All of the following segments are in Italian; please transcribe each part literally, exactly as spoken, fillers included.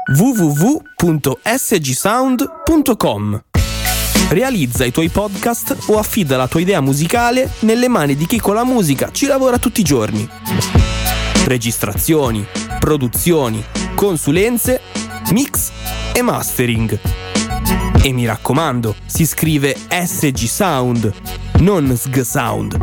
w w w punto s g sound punto com. Realizza i tuoi podcast o affida la tua idea musicale nelle mani di chi con la musica ci lavora tutti i giorni. Registrazioni, produzioni, consulenze, mix e mastering. E mi raccomando, si scrive S G Sound, non S G Sound.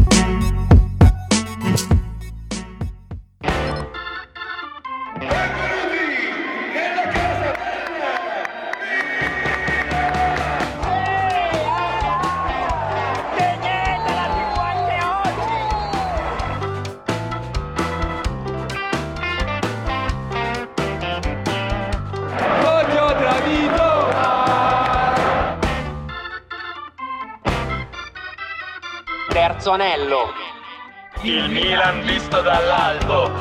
Terzo anello. Il Milan visto dall'alto.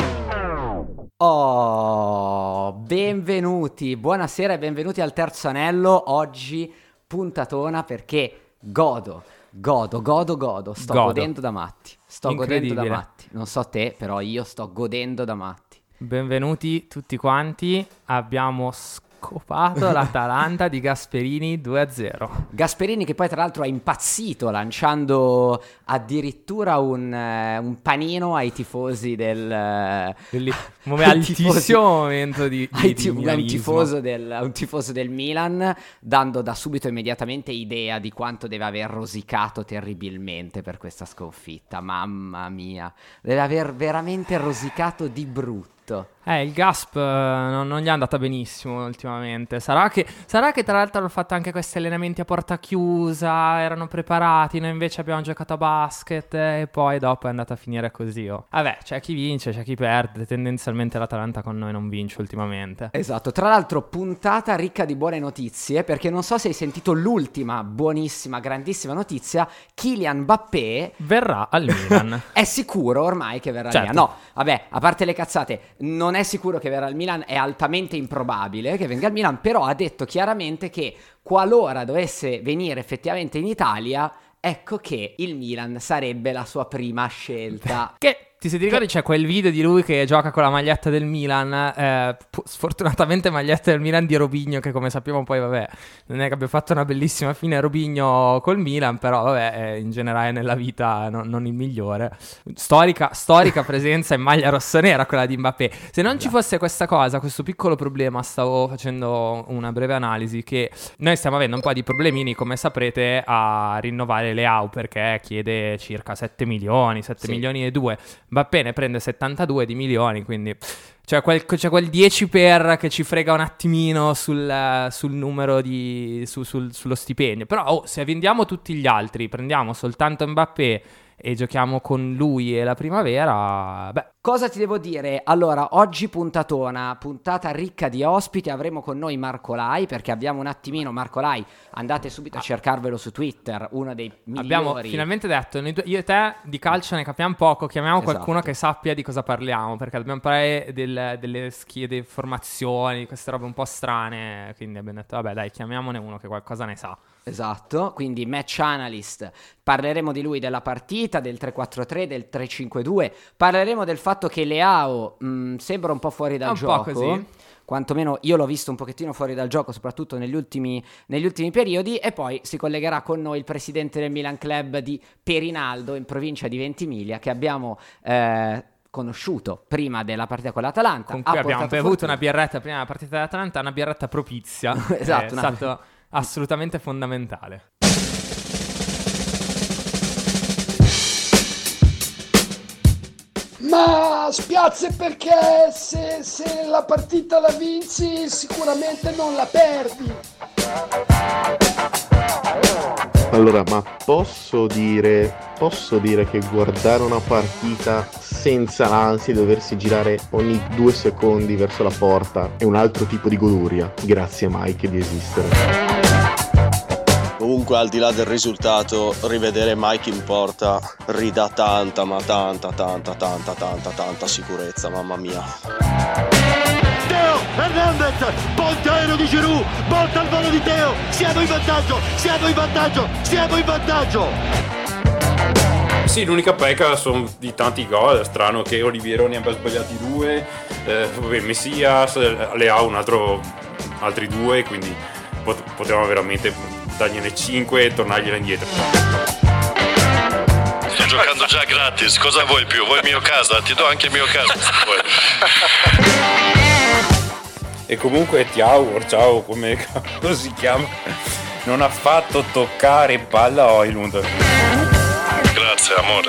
Oh, benvenuti, buonasera e benvenuti al Terzo Anello. Oggi puntatona perché godo, godo, godo, godo. Sto Godo. godendo da matti. Sto godendo da matti. Non so te, però io sto godendo da matti. Benvenuti tutti quanti. Abbiamo scopato l'Atalanta di Gasperini due a zero. Gasperini che poi tra l'altro è impazzito lanciando addirittura un, eh, un panino ai tifosi del eh, Belli- un ai altissimo tifosi- momento di, di, ai di ti- un, milanismo. tifoso del, un tifoso del Milan, dando da subito immediatamente idea di quanto deve aver rosicato terribilmente per questa sconfitta. Mamma mia, deve aver veramente rosicato di brutto. Eh, il Gasp eh, non, non gli è andata benissimo ultimamente. Sarà che, sarà che tra l'altro hanno fatto anche questi allenamenti a porta chiusa, erano preparati, noi invece abbiamo giocato a basket eh, e poi dopo è andata a finire così. Oh. Vabbè, c'è chi vince, c'è chi perde. Tendenzialmente l'Atalanta con noi non vince ultimamente. Esatto, tra l'altro puntata ricca di buone notizie, perché non so se hai sentito l'ultima buonissima, grandissima notizia. Kylian Mbappé Verrà al Milan. è sicuro ormai che verrà al Certo. Milan. No, vabbè, a parte le cazzate, non è sicuro che verrà al Milan, è altamente improbabile che venga al Milan, però ha detto chiaramente che qualora dovesse venire effettivamente in Italia, ecco che il Milan sarebbe la sua prima scelta. Che ti se ti ricordi c'è quel video di lui che gioca con la maglietta del Milan, eh, pu- sfortunatamente maglietta del Milan di Robinho, che come sappiamo poi vabbè non è che abbia fatto una bellissima fine Robinho col Milan, però vabbè eh, in generale nella vita no- non il migliore. Storica, storica presenza in maglia rossonera quella di Mbappé. Se non ci fosse questa cosa, questo piccolo problema, stavo facendo una breve analisi, che noi stiamo avendo un po' di problemini come saprete a rinnovare Leao, perché chiede circa sette milioni, sette Sì. milioni e due. Mbappé ne prende settantadue di milioni, quindi c'è quel, c'è quel dieci per che ci frega un attimino sul, sul numero di su, sul, sullo stipendio. Però oh, se vendiamo tutti gli altri, prendiamo soltanto Mbappé e giochiamo con lui e la primavera, beh. Cosa ti devo dire? Allora, oggi puntatona, puntata ricca di ospiti, avremo con noi Marco Lai, perché abbiamo un attimino, Marco Lai, andate subito a cercarvelo su Twitter, uno dei migliori. Abbiamo finalmente detto, noi due- io e te di calcio ne capiamo poco, chiamiamo Esatto. qualcuno che sappia di cosa parliamo, perché dobbiamo parlare del- delle schede, formazioni, queste robe un po' strane, quindi abbiamo detto vabbè dai, chiamiamone uno che qualcosa ne sa. Esatto, quindi match analyst, parleremo di lui, della partita, del tre quattro tre, del tre cinque due, parleremo del fatto che Leao mh, sembra un po' fuori dal Un po' gioco, così. quantomeno io l'ho visto un pochettino fuori dal gioco, soprattutto negli ultimi, negli ultimi periodi, e poi si collegherà con noi il presidente del Milan Club di Perinaldo, in provincia di Ventimiglia, che abbiamo eh, conosciuto prima della partita con l'Atalanta. Con Ha cui abbiamo portato bevuto fortuna. una birretta prima della partita dell'Atalanta, una birretta propizia. Esatto, È una- stato assolutamente fondamentale. Ma spiazze perché se, se la partita la vinci sicuramente non la perdi. Allora, ma posso dire, posso dire che guardare una partita senza l'ansia di doversi girare ogni due secondi verso la porta è un altro tipo di goduria. Grazie Mike di esistere. Comunque, al di là del risultato, rivedere Mike in porta ridà tanta, ma tanta, tanta, tanta, tanta, tanta sicurezza, mamma mia. Teo Hernandez, ponte aereo di Giroud, volta al volo di Teo, siamo in vantaggio, siamo in vantaggio, siamo in vantaggio. Sì, l'unica pecca sono di tanti gol. È strano che Oliviero ne abbia sbagliati due, eh, vabbè, Messias le ha un altro, altri due, quindi pot- potevamo veramente dargliene cinque e tornargliene indietro. Sto giocando già gratis, cosa vuoi più? Vuoi il mio casa? Ti do anche il mio casa se vuoi. E comunque Thiago, ciao, come cavolo si chiama, non ha fatto toccare palla a Højlund. Grazie amore.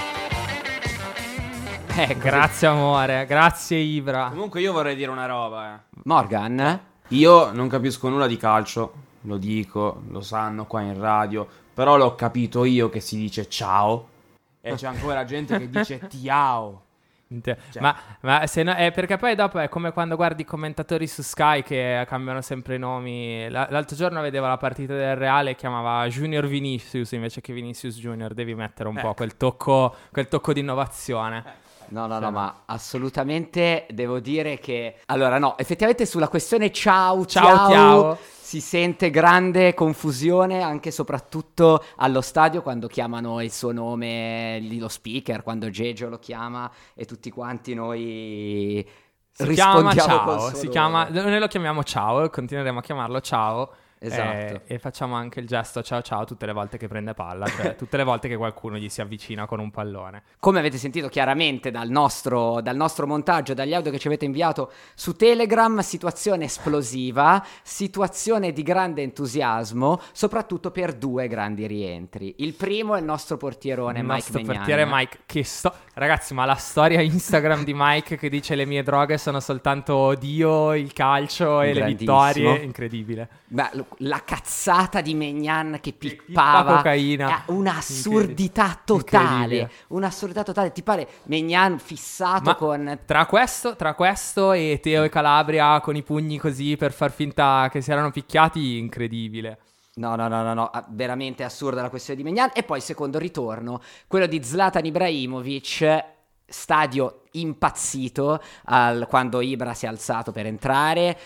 Eh, grazie amore, grazie Ibra. Comunque io vorrei dire una roba, eh. Morgan? Io non capisco nulla di calcio, lo dico, lo sanno qua in radio, però l'ho capito io che si dice ciao e c'è ancora gente che dice tiao. Cioè. Ma, ma se no, è perché poi dopo è come quando guardi i commentatori su Sky che cambiano sempre i nomi. L- l'altro giorno vedevo la partita del Reale e chiamava Junior Vinicius invece che Vinicius Junior. Devi mettere un eh. po' quel tocco, quel tocco di innovazione. No, no, no, ma assolutamente devo dire che... Allora, no, effettivamente sulla questione ciao, ciao, ciao, ciao. si sente grande confusione anche e soprattutto allo stadio quando chiamano il suo nome, lì lo speaker, quando Gegio lo chiama e tutti quanti noi si rispondiamo chiama ciao, col suo si nome. chiama, noi lo chiamiamo ciao, continueremo a chiamarlo ciao. Esatto. E, e facciamo anche il gesto ciao ciao tutte le volte che prende palla, cioè tutte le volte che qualcuno gli si avvicina con un pallone. Come avete sentito chiaramente dal nostro, dal nostro montaggio, dagli audio che ci avete inviato su Telegram, situazione esplosiva, situazione di grande entusiasmo, soprattutto per due grandi rientri. Il primo è il nostro portierone il Mike nostro Maignan. portiere Mike, che sto... Ragazzi, ma la storia Instagram di Mike che dice le mie droghe sono soltanto Dio, il calcio e le vittorie, incredibile. Beh, la cazzata di Maignan che pippava, cocaina, è un'assurdità totale, un'assurdità totale. Ti pare Maignan fissato ma con tra questo, tra questo e Teo e Calabria con i pugni così per far finta che si erano picchiati, incredibile. No, no, no, no, no, veramente assurda la questione di Maignan. E poi secondo ritorno, quello di Zlatan Ibrahimovic, stadio impazzito al, quando Ibra si è alzato per entrare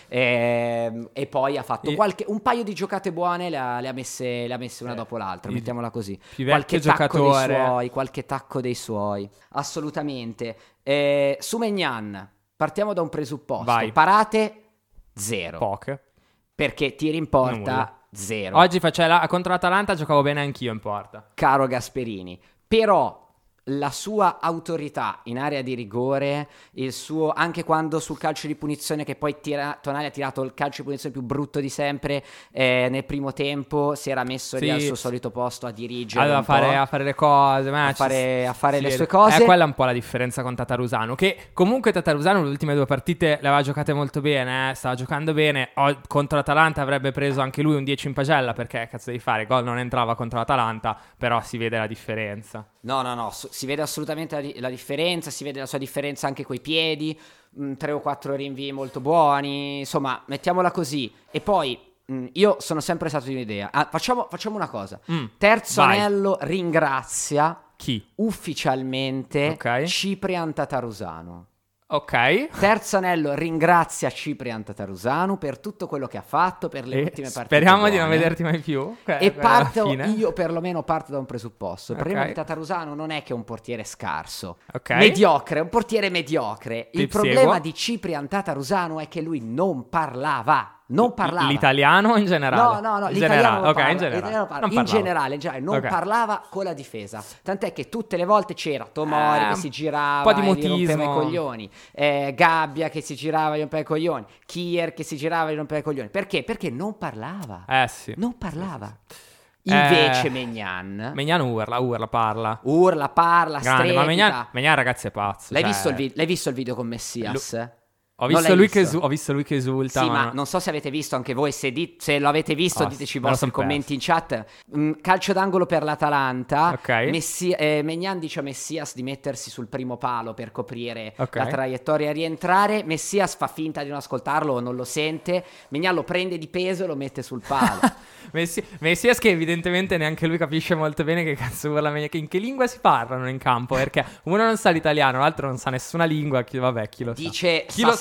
e, e poi ha fatto e... qualche, un paio di giocate buone, le ha, le ha messe, le ha messe una eh, dopo l'altra, mettiamola così. Qualche tacco dei suoi, qualche tacco dei suoi, assolutamente. Eh, su Maignan partiamo da un presupposto. Vai. Parate zero. Poche. Perché tiri in porta zero. Oggi faceva contro l'Atalanta, giocavo bene anch'io in porta. Caro Gasperini, però la sua autorità in area di rigore, il suo, anche quando sul calcio di punizione, che poi tira, Tonali ha tirato il calcio di punizione più brutto di sempre, eh, nel primo tempo si era messo sì. lì al suo solito posto a dirigere, allora, un fare, po', a fare le cose, a fare, a fare sì, le sue cose. È quella un po' la differenza con Tatarusano, che comunque Tatarusano le ultime due partite le aveva giocate molto bene, eh? Stava giocando bene. O, contro l'Atalanta avrebbe preso anche lui un dieci in pagella, perché cazzo devi fare, gol non entrava contro l'Atalanta, però si vede la differenza. No, no, no, si vede assolutamente la, la differenza, si vede la sua differenza anche coi piedi, mh, tre o quattro rinvii molto buoni, insomma, mettiamola così. E poi, mh, io sono sempre stato di un'idea, ah, facciamo, facciamo una cosa, mm, Terzo vai. Anello ringrazia chi? Ufficialmente okay. Ciprian Tatarusano. Ok. Terzo Anello ringrazia Ciprian Tatarusanu per tutto quello che ha fatto, per le e ultime partite speriamo buone. di non vederti mai più. Que- e parto, fine. io perlomeno parto da un presupposto. Il okay. problema di Tatarusanu non è che è un portiere scarso, okay. mediocre, un portiere mediocre. Ti Il problema seguo. di Ciprian Tatarusanu è che lui non parlava. Non parlava. L'italiano o in generale? No, no, no, in l'italiano generale. non Ok, parla, in generale. l'italiano parla. Non in parlava. generale, in generale non okay. parlava con la difesa. Tant'è che tutte le volte c'era Tomori eh, che si girava un po' di e gli rompeva i mutismo. coglioni, eh, Gabbia che si girava e gli rompeva i coglioni, Kier che si girava e gli rompeva i coglioni. Perché? Perché non parlava. Eh sì. Non parlava. Sì, sì. Invece eh, Maignan Maignan urla, urla, parla. Urla, parla, Grande, strepita. ma Maignan, Maignan ragazzi è pazzo. L'hai, cioè... visto il vi- l'hai visto il video con Messias? Lu- Ho visto, lui visto? Che esu- ho visto lui che esulta. Sì, ma, ma no. non so se avete visto anche voi. Se, di- se lo avete visto, oh, diteci i vostri commenti in chat. Mm, calcio d'angolo per l'Atalanta. Okay. Messi- eh, Maignan dice a Messias di mettersi sul primo palo per coprire okay. la traiettoria a rientrare. Messias fa finta di non ascoltarlo o non lo sente. Maignan lo prende di peso e lo mette sul palo. Messi- Messias che evidentemente neanche lui capisce molto bene che cazzo urla Maignan, che in che lingua si parlano in campo, perché uno non sa l'italiano, l'altro non sa nessuna lingua. Chi, vabbè, chi lo dice sa? Chi lo sa?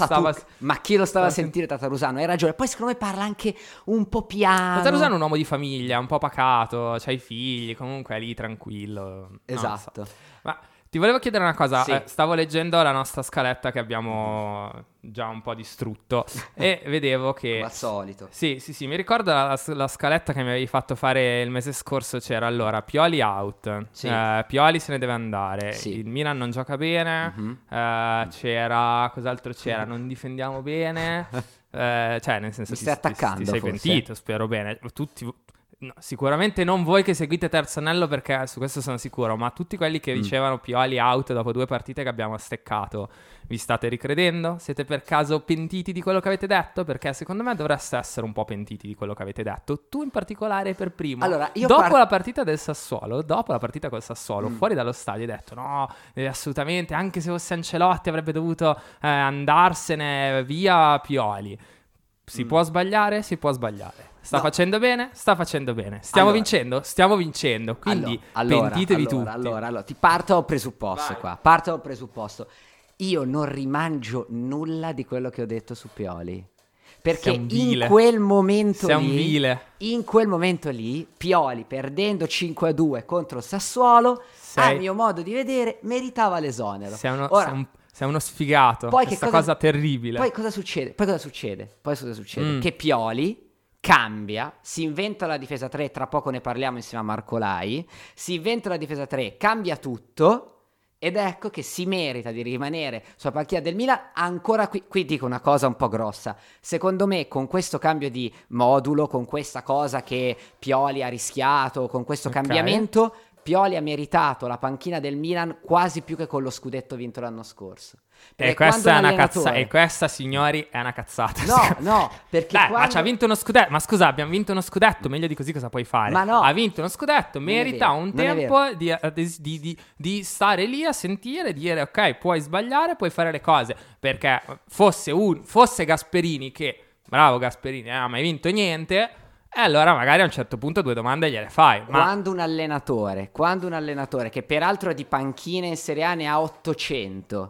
stava... tu, ma chi lo stava a stava sentire Tatarusano? Hai ragione. Poi secondo me parla anche un po' piano. Tatarusano è un uomo di famiglia, un po' pacato, c'ha i figli, comunque è lì tranquillo. Esatto. So. Ma ti volevo chiedere una cosa, Sì. eh, stavo leggendo la nostra scaletta che abbiamo già un po' distrutto e vedevo che... Come al solito. Sì, sì, sì, mi ricordo la, la scaletta che mi avevi fatto fare il mese scorso, c'era allora Pioli out, Sì. eh, Pioli se ne deve andare, Sì. il Milan non gioca bene, Mhm. eh, c'era, cos'altro c'era, non difendiamo bene, eh, cioè nel senso Mi ti, stai ti- ti attaccando, sei forse? pentito, spero bene, tutti... No, sicuramente non voi che seguite Terzo Anello, perché su questo sono sicuro, ma tutti quelli che Mm. dicevano Pioli out dopo due partite che abbiamo steccato, vi state ricredendo? Siete per caso pentiti di quello che avete detto? Perché secondo me dovreste essere un po' pentiti di quello che avete detto, tu in particolare per primo. Allora, io dopo par- la partita del Sassuolo, dopo la partita col Sassuolo, Mm. fuori dallo stadio hai detto no, eh, assolutamente, anche se fosse Ancelotti avrebbe dovuto eh, andarsene via Pioli. Si Mm. può sbagliare? Si può sbagliare. Sta No. facendo bene? Sta facendo bene. Stiamo Allora. vincendo? Stiamo vincendo. Quindi Allora, pentitevi allora, tutti. Allora, allora, ti parto da un presupposto Vai. qua. Parto da un presupposto. Io non rimangio nulla di quello che ho detto su Pioli. Perché Sei un in vile. quel momento Sei un lì, vile. in quel momento lì, Pioli perdendo cinque a due contro il Sassuolo, Sei- a mio modo di vedere, meritava l'esonero. Sei uno, Ora, sei un- sei uno sfigato. poi che Questa cosa- cosa terribile. Poi cosa succede? Poi cosa succede? Poi cosa succede? Mm. Che Pioli cambia, si inventa la difesa tre, tra poco ne parliamo insieme a Marco Lai, si inventa la difesa tre, cambia tutto ed ecco che si merita di rimanere sulla panchina del Milan ancora qui. Qui dico una cosa un po' grossa. Secondo me con questo cambio di modulo, con questa cosa che Pioli ha rischiato, con questo Ok. cambiamento, Pioli ha meritato la panchina del Milan quasi più che con lo scudetto vinto l'anno scorso. E Perché questa quando è un una allenatore- cazzata. E questa, signori, è una cazzata. No, no, perché Dai, ma quando- ci ha vinto uno scudetto. Ma scusa, abbiamo vinto uno scudetto. Meglio di così cosa puoi fare? Ma no. Ha vinto uno scudetto. Non è Merita vero, un non è tempo di, di- di- di stare lì a sentire, dire ok, puoi sbagliare, puoi fare le cose. Perché fosse, un, fosse Gasperini che, bravo Gasperini, non ha mai vinto niente. E allora magari a un certo punto due domande gliele fai. Ma Quando un allenatore, quando un allenatore che peraltro di panchine in Serie A ne ha ottocento,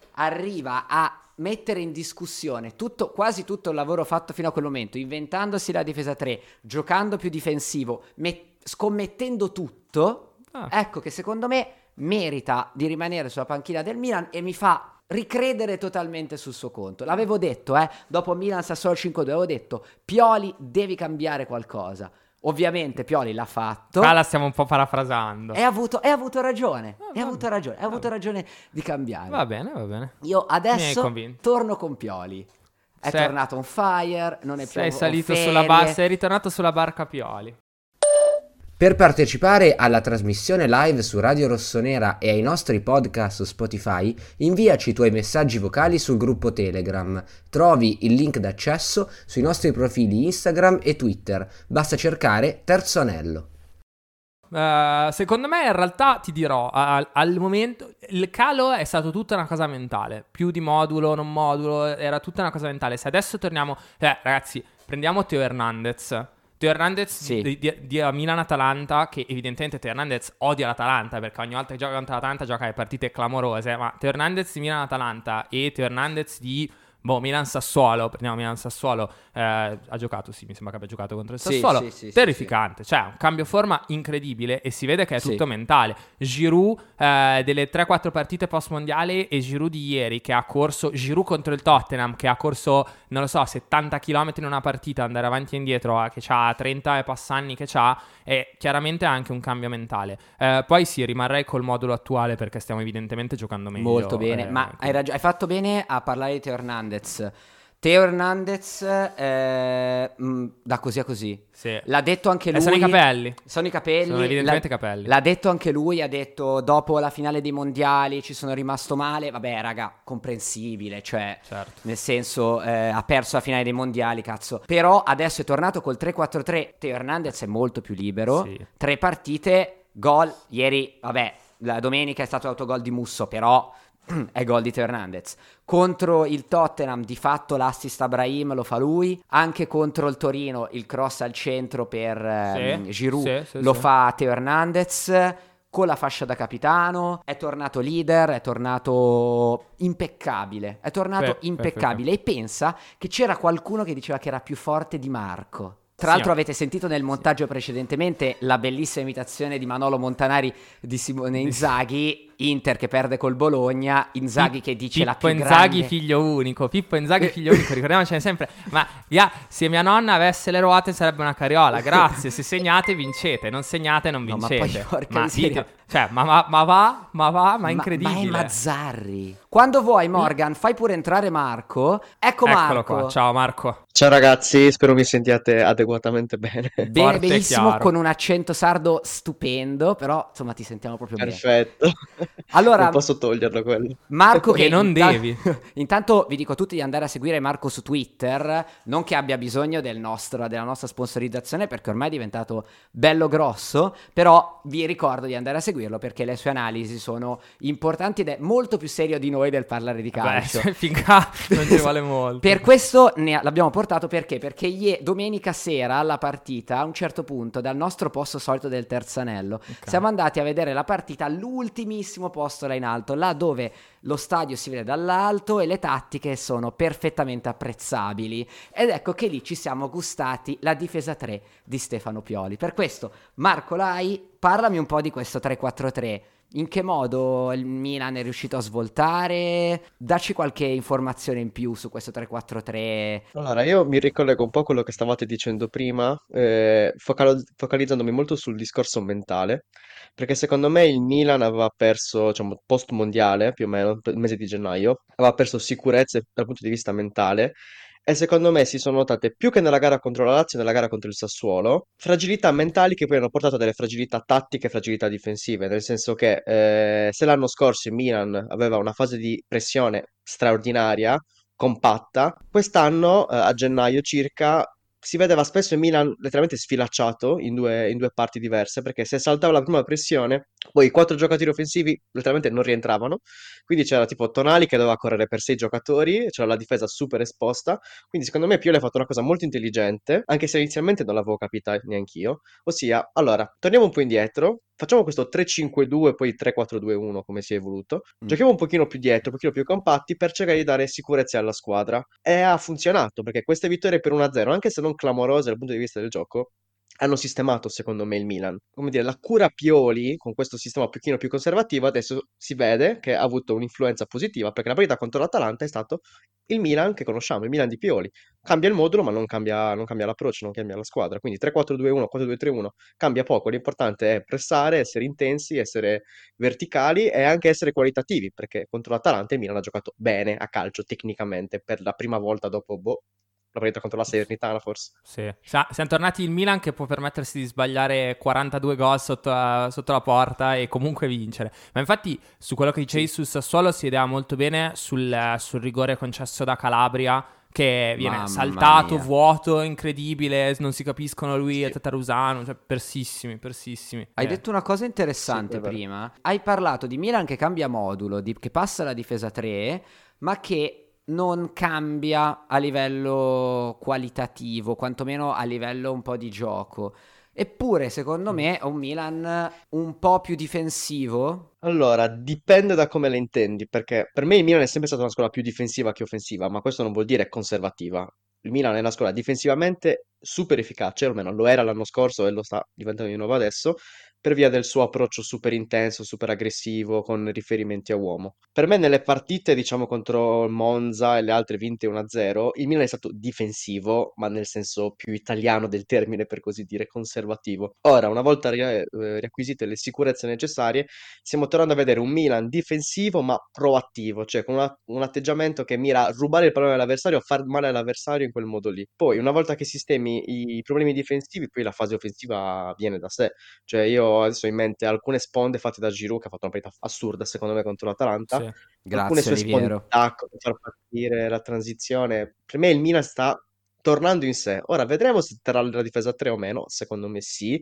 arriva a mettere in discussione tutto, quasi tutto il lavoro fatto fino a quel momento, inventandosi la difesa tre, giocando più difensivo, met- scommettendo tutto, Ah. ecco che secondo me merita di rimanere sulla panchina del Milan e mi fa ricredere totalmente sul suo conto. L'avevo detto, eh, dopo Milan Sassuolo cinque a due, avevo detto Pioli devi cambiare qualcosa. Ovviamente Pioli l'ha fatto. qua la stiamo un po' parafrasando. E ha avuto, e ha avuto ragione. Ah, E ha va avuto bene, ragione. Ha va avuto bene. ragione di cambiare. Va bene, va bene. Io Mi hai adesso convinto. torno con Pioli. È Sei- tornato on fire. Non è più Sei on salito ferie. sulla barca, sei ritornato sulla barca Pioli. Per partecipare alla trasmissione live su Radio Rossonera e ai nostri podcast su Spotify, inviaci i tuoi messaggi vocali sul gruppo Telegram. Trovi il link d'accesso sui nostri profili Instagram e Twitter. Basta cercare Terzo Anello. Eh, secondo me in realtà ti dirò, a- al momento il calo è stato tutta una cosa mentale, più di modulo, non modulo, era tutta una cosa mentale. Se adesso torniamo, eh, ragazzi, prendiamo Teo Hernandez. Teo Hernandez Sì. di, di, di Milan-Atalanta, che evidentemente Teo Hernandez odia l'Atalanta perché ogni volta che gioca contro l'Atalanta gioca le partite clamorose, ma Teo Hernandez di Milan-Atalanta e Teo Hernandez di boh, Milan-Sassuolo, prendiamo Milan-Sassuolo, eh, ha giocato, sì, mi sembra che abbia giocato contro il Sì, Sassuolo, sì, sì, sì, terrificante, cioè un cambio forma incredibile e si vede che è Sì. tutto mentale. Giroud eh, delle tre quattro partite post mondiale e Giroud di ieri che ha corso, Giroud contro il Tottenham che ha corso, non lo so, settanta chilometri in una partita, andare avanti e indietro, eh, che ha trenta e passanni che c'ha, è chiaramente anche un cambio mentale. Eh, poi sì, rimarrei col modulo attuale perché stiamo evidentemente giocando meglio. Molto bene, eh, ma hai, ragio- hai fatto bene a parlare di Teo Hernandez. Teo Hernandez eh, mh, da così a così. Sì. L'ha detto anche Eh, lui. sono i capelli. Sono i capelli. Sono evidentemente l'ha, capelli. L'ha detto anche lui, ha detto dopo la finale dei mondiali ci sono rimasto male. Vabbè, raga, comprensibile, cioè Certo. nel senso eh, ha perso la finale dei mondiali, cazzo. Però adesso è tornato col tre quattro tre. Teo Hernandez è molto più libero. Sì. Tre partite, gol. Ieri, vabbè, la domenica è stato l'autogol di Musso, però è gol di Teo Hernandez. Contro il Tottenham di fatto l'assist a Brahim lo fa lui. Anche contro il Torino il cross al centro per ehm, Sì, Giroud sì, sì, lo sì. fa Teo Hernandez. con la fascia da capitano, è tornato leader, è tornato impeccabile, è tornato Beh, impeccabile beh, e pensa che c'era qualcuno che diceva che era più forte di Marco. Tra Sì, l'altro ma- avete sentito nel montaggio precedentemente la bellissima imitazione di Manolo Montanari di Simone Inzaghi, Inter che perde col Bologna, Inzaghi che dice la Pippo più Inzaghi grande... figlio unico, Pippo Inzaghi figlio unico, ricordiamocene sempre. Ma ya, se mia nonna avesse le ruote sarebbe una carriola, grazie, se segnate vincete, non segnate non No, ma vincete. poi, porca ma, miseria. dite- cioè, ma, ma- ma va, ma va, ma è incredibile. Ma è Mazzarri. Quando vuoi Morgan, fai pure entrare Marco. Ecco Eccolo Marco. qua, ciao Marco. Ciao ragazzi, spero mi sentiate adeguatamente bene. Bene, Forte e benissimo, chiaro. con un accento sardo stupendo, però insomma ti sentiamo proprio bene. Perfetto. Allora, non posso toglierlo quello. Marco che Che non inta- devi. Intanto vi dico a tutti di andare a seguire Marco su Twitter, non che abbia bisogno del nostro, della nostra sponsorizzazione perché ormai è diventato bello grosso, però vi ricordo di andare a seguirlo perché le sue analisi sono importanti ed è molto più serio di noi del parlare di calcio. Beh, finché non ci vuole molto. Per questo ne- l'abbiamo portato perché? Perché ie- domenica sera alla partita, a un certo punto, dal nostro posto solito del Terzanello, siamo andati a vedere la partita all'ultimissimo posto là in alto, là dove lo stadio si vede dall'alto e le tattiche sono perfettamente apprezzabili. Ed ecco che lì ci siamo gustati la difesa tre di Stefano Pioli. Per questo, Marco Lai, parlami un po' di questo tre quattro tre. In che modo il Milan è riuscito a svoltare? Dacci qualche informazione in più su questo tre quattro tre. Allora, io mi ricollego un po' a quello che stavate dicendo prima, eh, focal- focalizzandomi molto sul discorso mentale, perché secondo me il Milan aveva perso, diciamo, post mondiale, più o meno, il mese di gennaio, aveva perso sicurezze dal punto di vista mentale. E secondo me si sono notate più che nella gara contro la Lazio, nella gara contro il Sassuolo, fragilità mentali che poi hanno portato a delle fragilità tattiche e fragilità difensive, nel senso che eh, se l'anno scorso il Milan aveva una fase di pressione straordinaria, compatta, quest'anno eh, a gennaio circa si vedeva spesso il Milan letteralmente sfilacciato in due, in due parti diverse, perché se saltava la prima pressione, poi i quattro giocatori offensivi letteralmente non rientravano, quindi c'era tipo Tonali che doveva correre per sei giocatori, c'era la difesa super esposta, quindi secondo me Pioli ha fatto una cosa molto intelligente, anche se inizialmente non l'avevo capita neanch'io, ossia, allora, torniamo un po' indietro, facciamo questo tre cinque due, poi tre quattro due uno come si è evoluto, Mm. giochiamo un pochino più dietro, un pochino più compatti per cercare di dare sicurezza alla squadra, e ha funzionato, perché queste vittorie per uno a zero, anche se non clamorose dal punto di vista del gioco, hanno sistemato secondo me il Milan. Come dire, la cura Pioli con questo sistema un pochino più conservativo adesso si vede che ha avuto un'influenza positiva, perché la partita contro l'Atalanta è stato il Milan che conosciamo, il Milan di Pioli. Cambia il modulo ma non cambia, non cambia l'approccio, non cambia la squadra. Quindi tre quattro due uno, quattro due tre uno cambia poco, l'importante è pressare, essere intensi, essere verticali e anche essere qualitativi, perché contro l'Atalanta il Milan ha giocato bene a calcio tecnicamente per la prima volta dopo boh, la partita contro la Salernitana forse. Sì. Sa- siamo tornati il Milan che può permettersi di sbagliare quarantadue gol sotto, la- sotto la porta e comunque vincere. Ma infatti su quello che dicevi sul Sassuolo si vedeva molto bene sul, sul rigore concesso da Calabria, che viene Mamma saltato, mia. vuoto, incredibile, non si capiscono lui e Tatarusano, cioè persissimi, persissimi. Hai Eh. detto una cosa interessante Sì, è vero. prima. Hai parlato di Milan che cambia modulo, di- che passa alla difesa tre, ma che non cambia a livello qualitativo, quantomeno a livello un po' di gioco. Eppure, secondo me, è un Milan un po' più difensivo. Allora, dipende da come la intendi, perché per me il Milan è sempre stata una squadra più difensiva che offensiva, ma questo non vuol dire conservativa. Il Milan è una squadra difensivamente super efficace, almeno lo era l'anno scorso e lo sta diventando di nuovo adesso, per via del suo approccio super intenso, super aggressivo, con riferimenti a uomo. Per me nelle partite, diciamo, contro il Monza e le altre vinte uno a zero, il Milan è stato difensivo, ma nel senso più italiano del termine, per così dire, conservativo. Ora, una volta ri- eh, riacquisite le sicurezze necessarie, stiamo tornando a vedere un Milan difensivo ma proattivo, cioè con una- un atteggiamento che mira a rubare il pallone all'avversario, a far male all'avversario in quel modo lì. Poi, una volta che sistemi i problemi difensivi, poi la fase offensiva viene da sé. Cioè, io adesso ho in mente alcune sponde fatte da Giroud, che ha fatto una partita assurda secondo me contro l'Atalanta. Sì. Alcune Grazie, sue sponde di Oliviero. attacco per far partire la transizione. Per me il Milan sta tornando in sé. Ora vedremo se terrà la difesa a tre o meno, secondo me sì,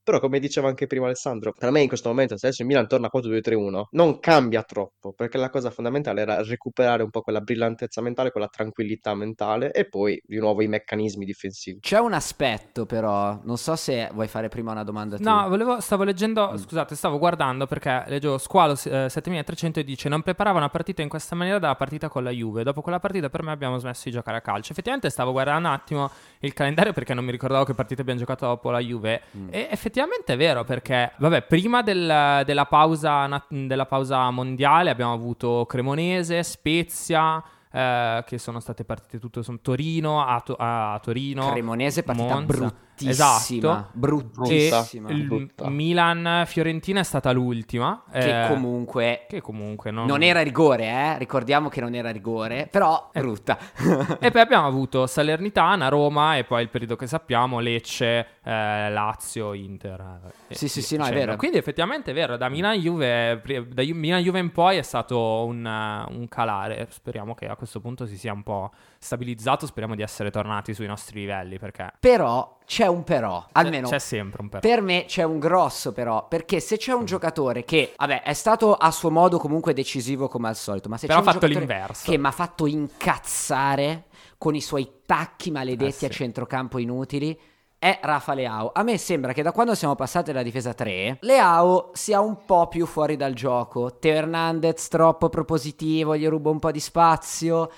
Però come diceva anche prima Alessandro, per me in questo momento se adesso il Milan torna a quattro due tre uno non cambia troppo, perché la cosa fondamentale era recuperare un po' quella brillantezza mentale, quella tranquillità mentale e poi di nuovo i meccanismi difensivi. C'è un aspetto però, non so se vuoi fare prima una domanda tu. No, volevo, stavo leggendo, mm. scusate, stavo guardando perché leggevo Squalo eh, settemilatrecento e dice non preparava una partita in questa maniera dalla partita con la Juve, dopo quella partita per me abbiamo smesso di giocare a calcio. Effettivamente stavo guardando un attimo il calendario perché non mi ricordavo che partite abbiamo giocato dopo la Juve mm. e effettivamente è vero perché, vabbè, prima del, della, pausa, della pausa mondiale abbiamo avuto Cremonese, Spezia, Eh, che sono state partite tutto sono Torino a, to- a Torino, Cremonese partita Monza. bruttissima, esatto, bruttissima, e il brutta. Milan Fiorentina è stata l'ultima che eh, comunque che comunque non... non era rigore, eh? Ricordiamo che non era rigore, però eh. brutta. E poi abbiamo avuto Salernitana, Roma e poi il periodo che sappiamo Lecce, eh, Lazio, Inter. Eh, sì sì sì no è vero. Quindi effettivamente è vero, da Milan Juve da Milan Juve in poi è stato un, un calare. Speriamo che a questo punto si sia un po' stabilizzato, speriamo di essere tornati sui nostri livelli perché però c'è un però, almeno c'è sempre un però. Per me c'è un grosso però, perché se c'è un giocatore che, vabbè, è stato a suo modo comunque decisivo come al solito, ma se però c'è un ha fatto giocatore l'inverso che mi ha fatto incazzare con i suoi tacchi maledetti eh sì. a centrocampo inutili, è Rafa Leao. A me sembra che da quando siamo passati alla difesa tre, Leao sia un po' più fuori dal gioco. Teo Hernandez troppo propositivo, gli ruba un po' di spazio,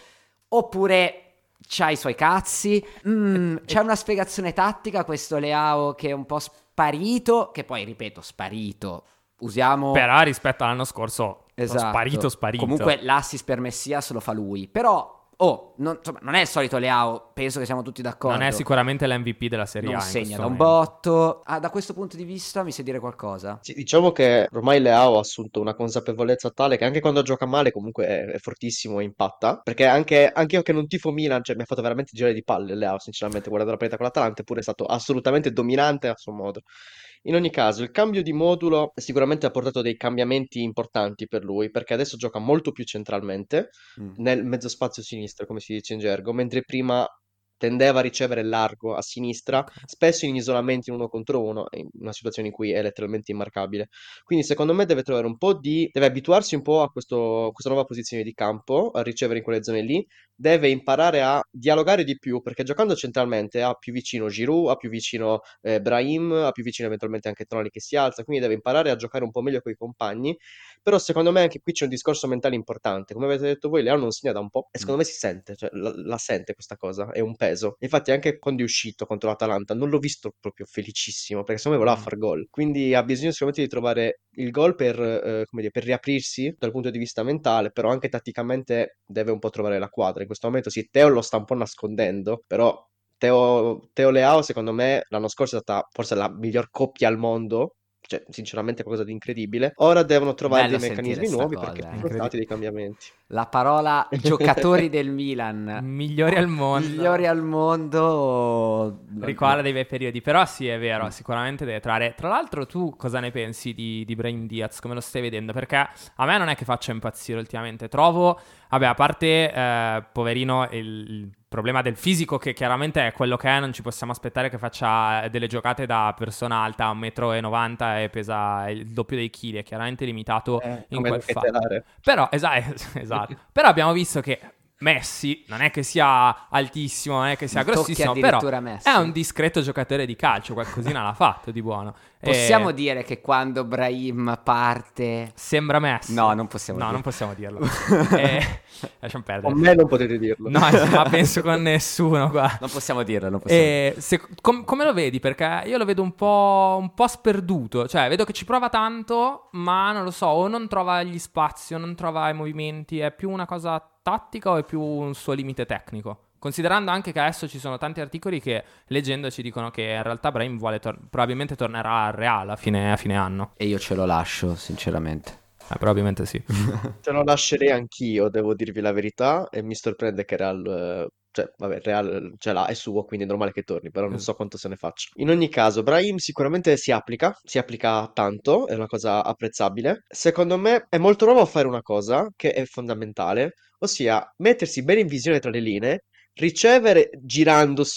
oppure c'ha i suoi cazzi. Mm, c'è una spiegazione tattica questo Leao che è un po' sparito, che poi ripeto sparito, usiamo però rispetto all'anno scorso esatto. sparito sparito. Comunque l'assist per Messias lo fa lui, però oh, non, insomma, non è il solito Leao, penso che siamo tutti d'accordo. Non è sicuramente l'M V P della Serie non A. Non segna da un botto. Ah, da questo punto di vista mi sai dire qualcosa? Sì, diciamo che ormai Leao ha assunto una consapevolezza tale che anche quando gioca male comunque è, è fortissimo e impatta. Perché anche, anche io che non tifo Milan, cioè mi ha fatto veramente girare di palle Leao, sinceramente, guardando la partita con l'Atalanta, eppure è stato assolutamente dominante a suo modo. In ogni caso, il cambio di modulo sicuramente ha portato dei cambiamenti importanti per lui, perché adesso gioca molto più centralmente, mm. nel mezzo spazio sinistro, come si dice in gergo, mentre prima tendeva a ricevere largo a sinistra, spesso in isolamenti uno contro uno, in una situazione in cui è letteralmente immarcabile. Quindi secondo me deve trovare un po' di... deve abituarsi un po' a questo, questa nuova posizione di campo, a ricevere in quelle zone lì, deve imparare a dialogare di più, perché giocando centralmente ha più vicino Giroud, ha più vicino eh, Brahim, ha più vicino eventualmente anche Tonali che si alza, quindi deve imparare a giocare un po' meglio con i compagni. Però secondo me anche qui c'è un discorso mentale importante. Come avete detto voi, Leao non segna da un po' e secondo me si sente, cioè la, la sente questa cosa, è un peso. Infatti anche quando è uscito contro l'Atalanta non l'ho visto proprio felicissimo, perché secondo me voleva far gol. Quindi ha bisogno sicuramente di trovare il gol per, eh, come dire, per riaprirsi dal punto di vista mentale, però anche tatticamente deve un po' trovare la quadra. In questo momento sì, Teo lo sta un po' nascondendo, però Teo, Teo Leao secondo me l'anno scorso è stata forse la miglior coppia al mondo, cioè sinceramente qualcosa di incredibile. Ora devono trovare Bello dei meccanismi nuovi cosa, perché eh. sono stati dei cambiamenti. La parola giocatori del Milan migliori al mondo migliori al mondo ricorda dei bei periodi, però sì è vero, mm. sicuramente deve trarre. Tra l'altro tu cosa ne pensi di, di Brahim Diaz, come lo stai vedendo? Perché a me non è che faccia impazzire ultimamente, trovo, vabbè, a parte eh, poverino il, il problema del fisico che chiaramente è quello che è, non ci possiamo aspettare che faccia delle giocate da persona alta un metro e novanta e pesa il doppio dei chili, è chiaramente limitato eh, in quel fatto. Telare. Però esatto, esatto. Però abbiamo visto che Messi non è che sia altissimo, non è che sia Mi grossissimo, però Messi. è un discreto giocatore di calcio, qualcosina l'ha fatto di buono. Possiamo e... dire che quando Brahim parte sembra Messi? No, non possiamo no, dirlo. non possiamo dirlo. e... Lasciamo perdere. Con me non potete dirlo. No, ma penso con nessuno qua. Non possiamo dirlo, non possiamo. E se... Com- come lo vedi? Perché io lo vedo un po', un po' sperduto, cioè vedo che ci prova tanto, ma non lo so, o non trova gli spazi, o non trova i movimenti, è più una cosa tattica o è più un suo limite tecnico? Considerando anche che adesso ci sono tanti articoli che leggendo ci dicono che in realtà Brahim vuole tor- probabilmente tornerà al Real a fine, a fine anno. E io ce lo lascio, sinceramente. Eh, probabilmente sì. Ce lo lascerei anch'io, devo dirvi la verità, e mi sorprende che Real... Cioè, vabbè, Real ce l'ha, è suo, quindi è normale che torni, però non so quanto se ne faccia. In ogni caso, Brahim sicuramente si applica, si applica tanto, è una cosa apprezzabile. Secondo me è molto bravo a fare una cosa che è fondamentale, ossia mettersi bene in visione tra le linee, ricevere girandosi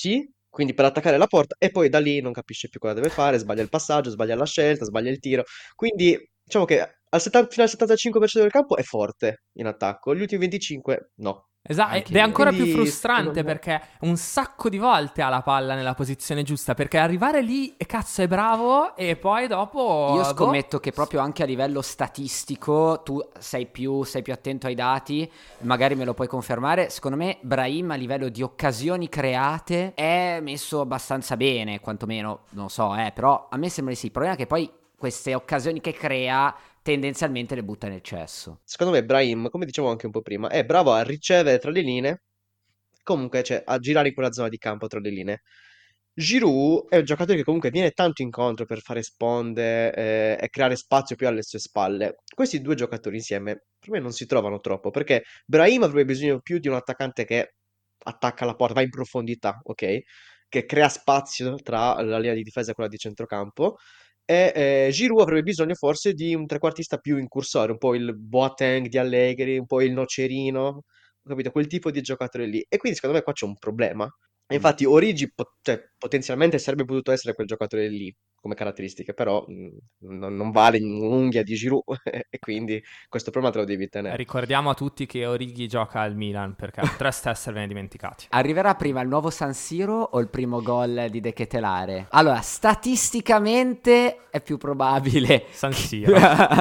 quindi per attaccare la porta, e poi da lì non capisce più cosa deve fare, sbaglia il passaggio, sbaglia la scelta, sbaglia il tiro. Quindi diciamo che al settanta fino al settantacinque per cento del campo è forte in attacco, gli ultimi venticinque no. Esatto, Anche ed è ancora quindi, più frustrante secondo me- perché un sacco di volte ha la palla nella posizione giusta, perché arrivare lì e cazzo è bravo e poi dopo... Io boh, scommetto che proprio anche a livello statistico tu sei più, sei più attento ai dati, magari me lo puoi confermare. Secondo me Brahim a livello di occasioni create è messo abbastanza bene, quantomeno, non so, eh, però a me sembra di sì. Il problema è che poi queste occasioni che crea tendenzialmente le butta nel cesso. Secondo me Brahim, come dicevo anche un po' prima, è bravo a ricevere tra le linee, comunque cioè a girare in quella zona di campo tra le linee. Giroud è un giocatore che comunque viene tanto incontro per fare sponde eh, e creare spazio più alle sue spalle. Questi due giocatori insieme per me non si trovano troppo, perché Brahim avrebbe bisogno più di un attaccante che attacca la porta, va in profondità, ok? Che crea spazio tra la linea di difesa e quella di centrocampo. E eh, Giroud avrebbe bisogno forse di un trequartista più incursore, un po' il Boateng di Allegri, un po' il Nocerino, ho capito? Quel tipo di giocatore lì. E quindi secondo me qua c'è un problema. E infatti Origi po- cioè, potenzialmente sarebbe potuto essere quel giocatore lì come caratteristiche, però mh, non, non vale un'unghia di Giroud e quindi questo problema te lo devi tenere. Ricordiamo a tutti che Origi gioca al Milan perché potreste esservene dimenticati. Arriverà prima il nuovo San Siro o il primo gol di De Ketelare? Allora, statisticamente è più probabile San Siro.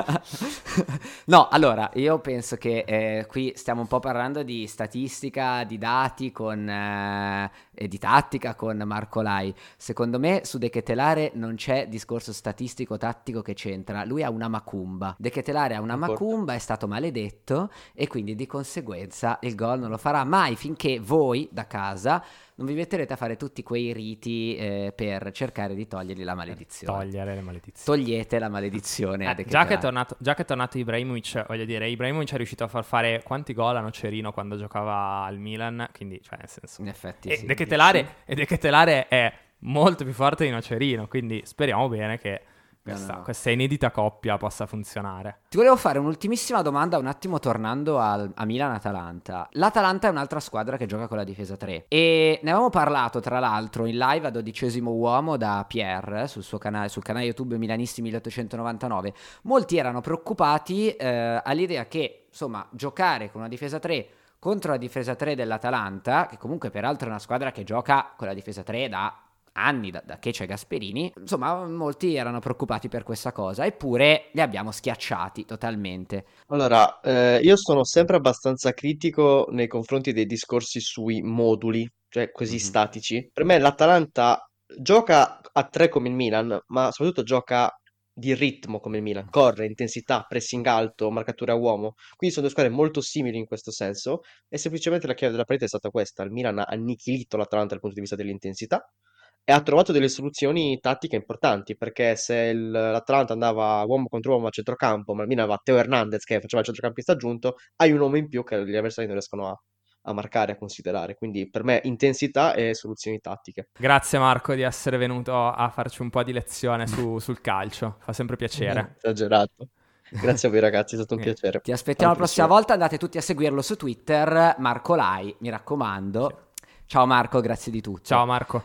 No, allora, io penso che eh, qui stiamo un po' parlando di statistica, di dati con, eh, e di tattica con Marco Lai. Secondo me su De Ketelare non c'è discorso statistico tattico che c'entra. Lui ha una macumba. De Ketelare ha una macumba, è stato maledetto e quindi di conseguenza il gol non lo farà mai finché voi da casa non vi metterete a fare tutti quei riti eh, per cercare di togliergli la maledizione. Togliere le maledizioni. Togliete la maledizione a Eh, De già, che è Ketelare. tornato, già che è tornato Ibrahimovic, voglio dire, Ibrahimovic è riuscito a far fare quanti gol a Nocerino quando giocava al Milan, quindi, cioè, nel senso... In effetti e sì. De Ketelare, e De Ketelare è molto più forte di Nocerino, quindi speriamo bene che questa, No, no. questa inedita coppia possa funzionare. Ti volevo fare un'ultimissima domanda, un attimo tornando al, a Milan-Atalanta. L'Atalanta è un'altra squadra che gioca con la difesa tre e ne avevamo parlato tra l'altro in live a dodicesimo uomo da Pierre sul suo canale, sul canale YouTube Milanisti milleottocentonovantanove. Molti erano preoccupati eh, all'idea che insomma giocare con una difesa tre contro la difesa tre dell'Atalanta, che comunque peraltro è una squadra che gioca con la difesa tre da anni, da, da che c'è Gasperini, insomma molti erano preoccupati per questa cosa, eppure li abbiamo schiacciati totalmente. Allora, eh, io sono sempre abbastanza critico nei confronti dei discorsi sui moduli, cioè così Mhm. statici. Per me l'Atalanta gioca a tre come il Milan, ma soprattutto gioca di ritmo come il Milan, corre, intensità, pressing alto, marcatura a uomo. Quindi sono due squadre molto simili in questo senso e semplicemente la chiave della partita è stata questa. Il Milan ha annichilito l'Atalanta dal punto di vista dell'intensità e ha trovato delle soluzioni tattiche importanti, perché se il- l'Atalanta andava uomo contro uomo a centrocampo, ma il Milan aveva Teo Hernandez che faceva il centrocampista aggiunto, hai un uomo in più che gli avversari non riescono a, a marcare, a considerare. Quindi per me intensità e soluzioni tattiche. Grazie Marco di essere venuto a farci un po' di lezione su- sul calcio, fa sempre piacere. Esagerato. Grazie a voi ragazzi, è stato un Eh, piacere. Ti aspettiamo la Alla prossima prossima. volta, andate tutti a seguirlo su Twitter, Marco Lai, mi raccomando. Ciao Marco, grazie di tutto. Ciao Marco.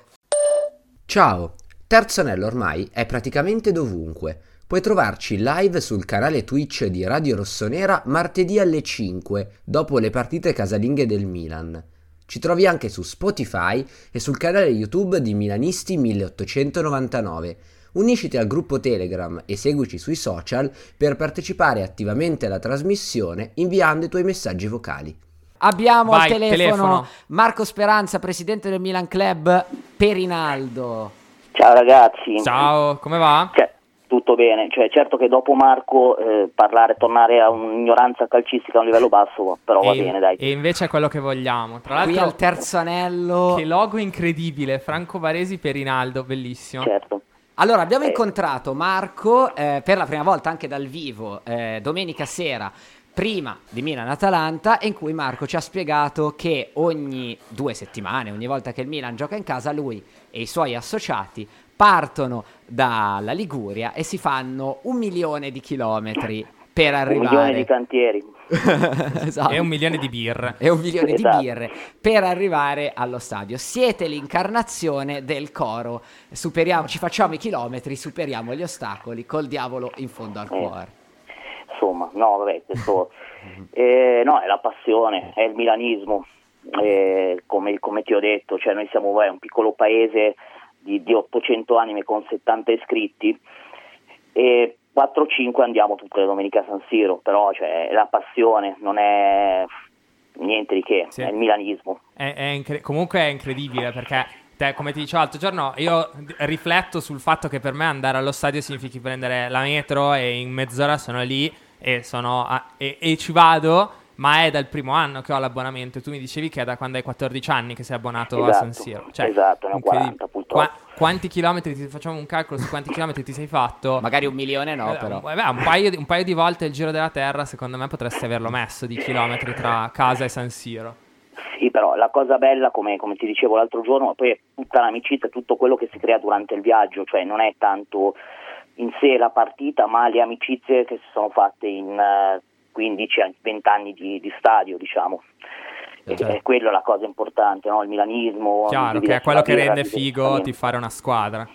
Ciao! Terzo Anello ormai è praticamente dovunque. Puoi trovarci live sul canale Twitch di Radio Rossonera martedì alle cinque, dopo le partite casalinghe del Milan. Ci trovi anche su Spotify e sul canale YouTube di Milanisti milleottocentonovantanove. Unisciti al gruppo Telegram e seguici sui social per partecipare attivamente alla trasmissione inviando i tuoi messaggi vocali. Abbiamo Vai, al telefono, telefono. Marco Speranza, presidente del Milan Club, Perinaldo. Ciao ragazzi. Ciao, come va? Cioè, tutto bene, cioè, certo che dopo Marco eh, parlare, tornare a un'ignoranza calcistica a un livello basso, però va E, bene, dai. e invece è quello che vogliamo. Tra Qui l'altro, al Terzo Anello. che logo incredibile, Franco Baresi per Rinaldo, bellissimo. Certo. Allora, abbiamo Eh. incontrato Marco eh, per la prima volta anche dal vivo, eh, domenica sera, prima di Milan-Atalanta, in cui Marco ci ha spiegato che ogni due settimane, ogni volta che il Milan gioca in casa, lui e i suoi associati partono dalla Liguria e si fanno un milione di chilometri per arrivare... Un milione di cantieri. Esatto. E un milione di birre. E un milione Esatto. di birre per arrivare allo stadio. Siete l'incarnazione del coro. Superiamo, ci facciamo i chilometri, superiamo gli ostacoli col diavolo in fondo al Eh. cuore. Insomma, no, vabbè, questo eh, no, è la passione, è il milanismo, eh, come, come ti ho detto, cioè noi siamo beh, un piccolo paese di, di ottocento anime con settanta iscritti e quattro cinque andiamo tutte le domeniche a San Siro, però cioè, è la passione, non è niente di che, Sì. è il milanismo. È, è incre- comunque è incredibile perché, te, come ti dicevo l'altro giorno, io rifletto sul fatto che per me andare allo stadio significhi prendere la metro e in mezz'ora sono lì e, sono a- e, e ci vado, ma è dal primo anno che ho l'abbonamento. Tu mi dicevi che è da quando hai quattordici anni che sei abbonato a Esatto, San Siro. Cioè, esatto, ne ho incredibile. quaranta purtroppo. Qua- quanti chilometri ti facciamo un calcolo su quanti chilometri ti sei fatto? Magari un milione no, Eh, però. beh, un, paio di, un paio di volte il Giro della Terra, secondo me potresti averlo messo di chilometri tra casa e San Siro. Sì, però la cosa bella, come, come ti dicevo l'altro giorno, poi è tutta l'amicizia, tutto quello che si crea durante il viaggio, cioè non è tanto in sé la partita, ma le amicizie che si sono fatte in uh, quindici venti anni di, di stadio, diciamo. E, Certo. e quello è la cosa importante, no? Il milanismo. Chiaro, che è dividersi quello la che birra, rende sì, figo esattamente. di fare una squadra.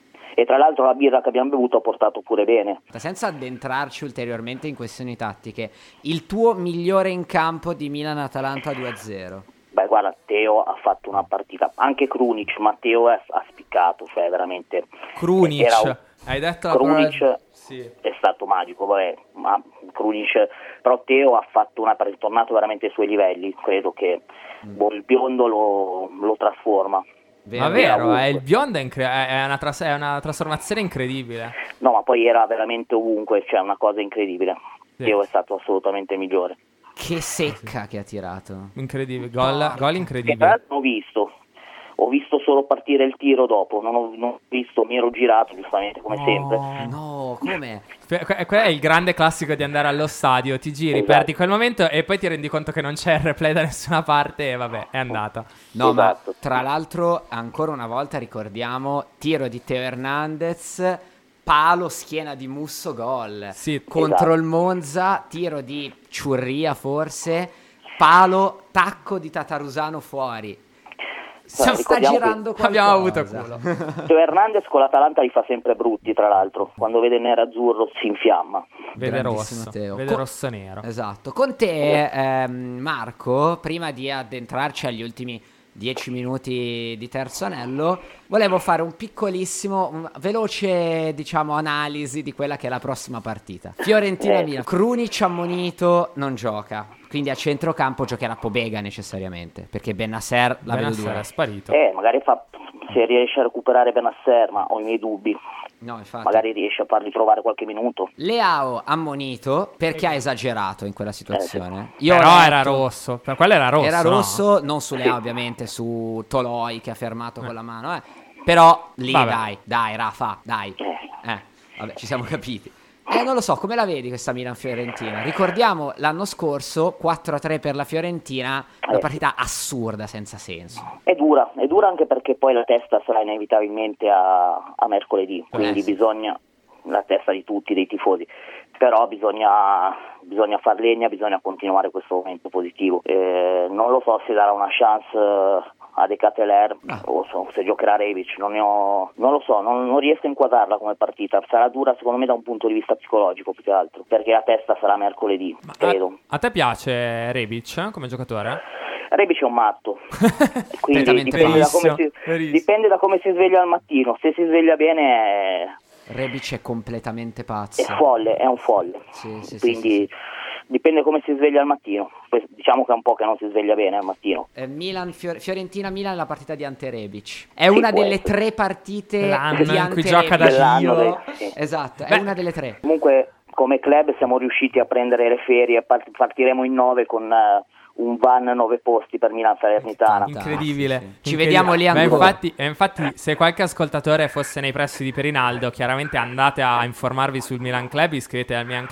E tra l'altro la birra che abbiamo bevuto ha portato pure bene. Senza addentrarci ulteriormente in questioni tattiche, il tuo migliore in campo di Milan-Atalanta due a zero. Beh, guarda, Teo ha fatto una partita, anche Krunic, ma Teo è, ha spiccato, cioè veramente... Krunic, era un- hai detto la Krunic parola... Sì. è stato magico, vabbè, ma Krunic, però Teo ha fatto una è tornato veramente ai suoi livelli, credo che boh, il biondo lo, lo trasforma. Ma vero, è il biondo è, incre- è, una tras- è una trasformazione incredibile. No, ma poi era veramente ovunque, cioè una cosa incredibile. Sì. Teo è stato assolutamente il migliore. Che secca che ha tirato. Incredibile, gol, gol Che tra incredibile. l'altro ho visto, ho visto solo partire il tiro dopo, non ho, non ho visto, mi ero girato giustamente come sempre. No, come? Que- que- Quello è il grande classico di andare allo stadio, ti giri, Esatto. perdi quel momento e poi ti rendi conto che non c'è il replay da nessuna parte e vabbè, è andata. No, Esatto. ma tra l'altro, ancora una volta ricordiamo, tiro di Teo Hernandez, palo, schiena di Musso, gol. Sì, Contro esatto. il Monza, tiro di Ciurria forse, palo, tacco di Tatarusano fuori. Si sta ricordiamo girando che- qualcosa. abbiamo avuto culo. Teo Hernandez con l'Atalanta li fa sempre brutti, tra l'altro. Quando vede nero-azzurro si infiamma. Vede Grandissimo rosso, Teo. vede Co- rosso-nero. Esatto. Con te, ehm, Marco, prima di addentrarci agli ultimi dieci minuti di terzo anello, volevo fare un piccolissimo, un veloce, diciamo, analisi di quella che è la prossima partita. Fiorentina-Milan. Krunic ammonito, non gioca. Quindi a centrocampo giocherà Pobega necessariamente, perché Bennacer la vedo Bennacer dura. è sparito. Eh, magari fa, se riesce a recuperare Benasser, ma ho i miei dubbi. No, infatti. Magari riesce a fargli trovare qualche minuto. Leao ammonito perché ha esagerato in quella situazione. Però ho letto- era rosso, per quello era rosso. Era no? rosso, non su Leao ovviamente, su Toloi che ha fermato con la mano, eh. Però lì Vabbè. dai, dai Rafa, dai. Eh, vabbè, ci siamo capiti. Eh, non lo so, come la vedi questa Milan-Fiorentina? Ricordiamo l'anno scorso quattro a tre per la Fiorentina, una partita assurda, senza senso. È dura, è dura anche perché poi la testa sarà inevitabilmente a, a mercoledì, quindi Eh, sì. bisogna, la testa di tutti, dei tifosi, però bisogna, bisogna far legna, bisogna continuare questo momento positivo. Eh, non lo so se darà una chance eh, a De Ketelaere o so, se giocherà Rebic, non, ne ho, non lo so, non, non riesco a inquadrarla come partita, sarà dura secondo me da un punto di vista psicologico più che altro, perché la testa sarà mercoledì, credo. A te piace Rebic come giocatore? Rebic è un matto, quindi Completamente dipende da, come verissimo, si, verissimo. dipende da come si sveglia al mattino. Se si sveglia bene è, Rebic è completamente pazzo. è folle, è un folle. Sì, sì, sì, quindi sì, sì. dipende come si sveglia al mattino. Poi diciamo che è un po' che non si sveglia bene al mattino. Eh, Milan, Fior- Fiorentina-Milan è la partita di Ante Rebic. È una può delle essere. tre partite L'anno di in Ante cui gioca da Rebic. Dell'anno, Dio. dai, sì. Esatto, è Beh. una delle tre. Comunque come club siamo riusciti a prendere le ferie, part- partiremo in nove con eh, un van nove posti per Milan Salernitana. Incredibile. Ci incredibile. vediamo lì Beh, ancora. infatti, eh, infatti, se qualche ascoltatore fosse nei pressi di Perinaldo, chiaramente andate a informarvi sul Milan Club, iscrivetevi al Milan Club.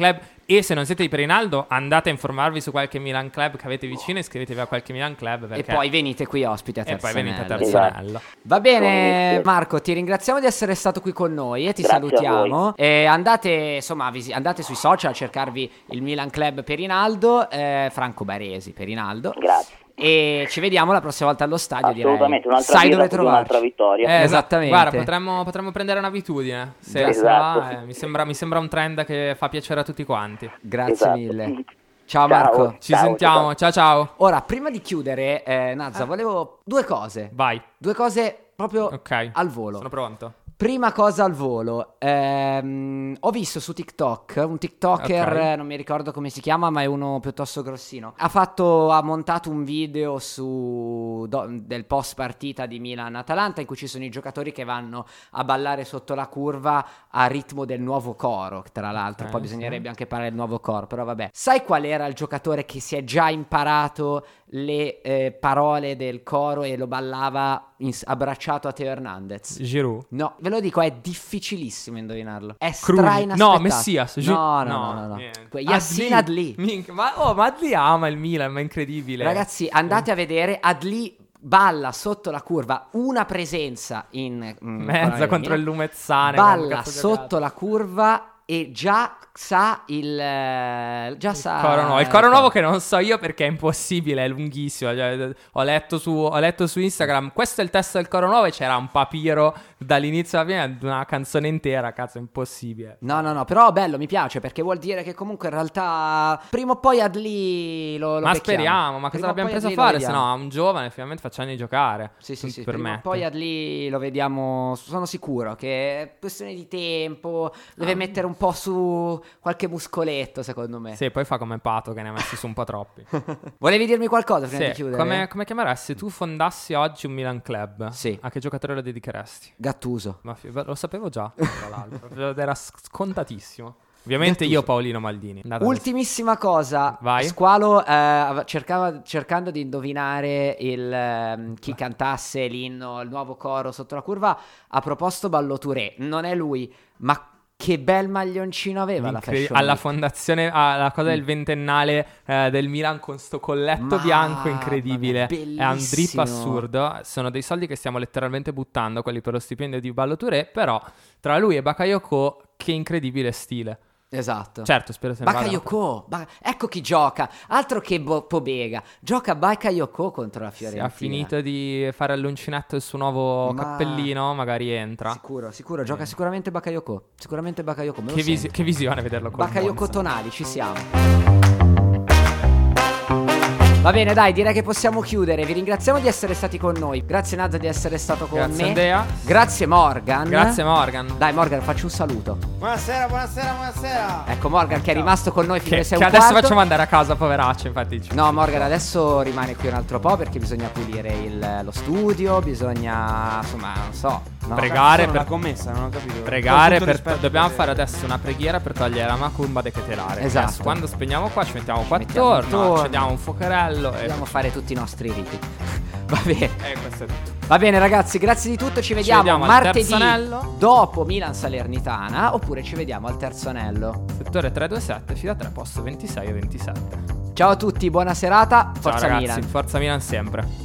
E se non siete di Perinaldo, andate a informarvi su qualche Milan Club che avete vicino, iscrivetevi a qualche Milan Club perché... E poi venite qui ospiti a E poi Terzanello. venite a Terzanello. Va bene Marco, ti ringraziamo di essere stato qui con noi e ti Grazie a salutiamo. E andate, insomma, visi- andate sui social a cercarvi il Milan Club Perinaldo, eh, Franco Baresi Perinaldo. Grazie. E ci vediamo la prossima volta allo stadio. Assolutamente, direi. un'altra Sai birra dove così trovarci. un'altra vittoria. Eh, Esattamente. Guarda, potremmo, potremmo prendere un'abitudine. Se Esatto. va, eh, mi, sembra, mi sembra un trend che fa piacere a tutti quanti. Grazie Esatto. mille. Ciao Marco. Ci sentiamo. Ciao ciao. Ora, prima di chiudere, eh, Nazza, volevo due cose. Vai. Due cose proprio Ok. al volo. Sono pronto. Prima cosa al volo, ehm, ho visto su TikTok un TikToker, Ok. eh, non mi ricordo come si chiama, ma è uno piuttosto grossino. Ha fatto, ha montato un video su do- del post partita di Milan-Atalanta in cui ci sono i giocatori che vanno a ballare sotto la curva a ritmo del nuovo coro. Tra l'altro, Ok, poi bisognerebbe anche parlare del nuovo coro, però vabbè. Sai qual era il giocatore che si è già imparato le eh, parole del coro e lo ballava in- abbracciato a Teo Hernandez? Giroud. No, ve lo dico, è difficilissimo indovinarlo. È Cruz. stra inaspettato. No, Messias. Gi- No, no, no, no, no. niente. Que- Yassin Adli. Minchia, ma, oh, ma Adli ama il Milan, ma è incredibile. Ragazzi, andate a vedere Adli balla sotto la curva, una presenza in mm, Mezza contro il Lumezzane. balla sotto la curva e già sa il eh, già sa Coro nuovo. Il coro nuovo che non so io perché è impossibile, è lunghissimo. Cioè, ho, letto su, ho letto su Instagram, questo è il testo del coro nuovo e c'era un papiro dall'inizio alla fine di una canzone intera, cazzo, è impossibile. No, no, no, però bello, mi piace perché vuol dire che comunque in realtà prima o poi Adli lo, lo Ma becchiamo. speriamo, ma cosa Prima o l'abbiamo poi preso a Adli lo fare? Se vediamo. no, a un giovane finalmente facciamogli giocare. Sì, sì, sì, per prima o me. poi Adli lo vediamo, sono sicuro che è questione di tempo, deve Ah. mettere un po' su qualche muscoletto, secondo me. Sì, poi fa come Pato che ne ha messi su un po' troppi. Volevi dirmi qualcosa prima Sì, di chiudere? come, come chiameresti? Se tu fondassi oggi un Milan Club, Sì. a che giocatore lo dedicheresti? Gattuso. Ma fi- lo sapevo già, tra l'altro. Era scontatissimo. Ovviamente Gattuso. io Paolino Maldini. Andate Ultimissima cosa, Vai. Squalo eh, cercava, cercando di indovinare il, ehm, chi cantasse l'inno, il nuovo coro sotto la curva, ha proposto Ballo Touré. Non è lui, ma che bel maglioncino aveva la Incredi- Fashion alla Week. fondazione, alla cosa del ventennale eh, del Milan con sto colletto Mamma bianco incredibile. mia, È un drip bellissimo. assurdo. Sono dei soldi che stiamo letteralmente buttando, quelli per lo stipendio di Ballo Touré. Però tra lui e Bakayoko, che incredibile stile. Esatto. Certo, spero se ne vada. Bakayoko, Ba- ecco chi gioca, altro che Bo- Pobega, gioca Bakayoko contro la Se Fiorentina. ha finito di fare all'uncinetto il suo nuovo Ma- cappellino, magari entra. Sicuro, sicuro, gioca sicuramente Bakayoko, sicuramente Bakayoko. me lo Che, visi- sento. che visione vederlo con Bakayoko tonali, ci siamo. Va bene, dai, direi che possiamo chiudere. Vi ringraziamo di essere stati con noi. Grazie Nazza di essere stato con Grazie me. Andrea. Grazie Morgan. Grazie Morgan. Dai Morgan, facci un saluto. Buonasera, buonasera, buonasera. Ecco Morgan che è rimasto con noi fino Che, alle sei che e un adesso quarto. facciamo andare a casa, poveraccio. Infatti, No Morgan, adesso rimane qui un altro po' perché bisogna pulire il- lo studio, bisogna, insomma, non so, no? pregare Sono per una commessa, non ho capito. Pregare Con tutto per rispetto dobbiamo per- fare adesso una preghiera per togliere la macumba de ketelare. Esatto. Adesso, quando spegniamo qua ci mettiamo qua mettiamo attorno, intorno. accendiamo un focherello e Dobbiamo fare tutti i nostri riti. Va bene. Eh, questo è tutto. Va bene ragazzi, grazie di tutto, ci vediamo, vediamo al martedì terzo anello. dopo Milan Salernitana oppure ci vediamo al terzo anello. Settore tre due sette, fila tre, posto ventisei e ventisette. Ciao a tutti, buona serata, Ciao forza ragazzi, Milan. forza Milan sempre.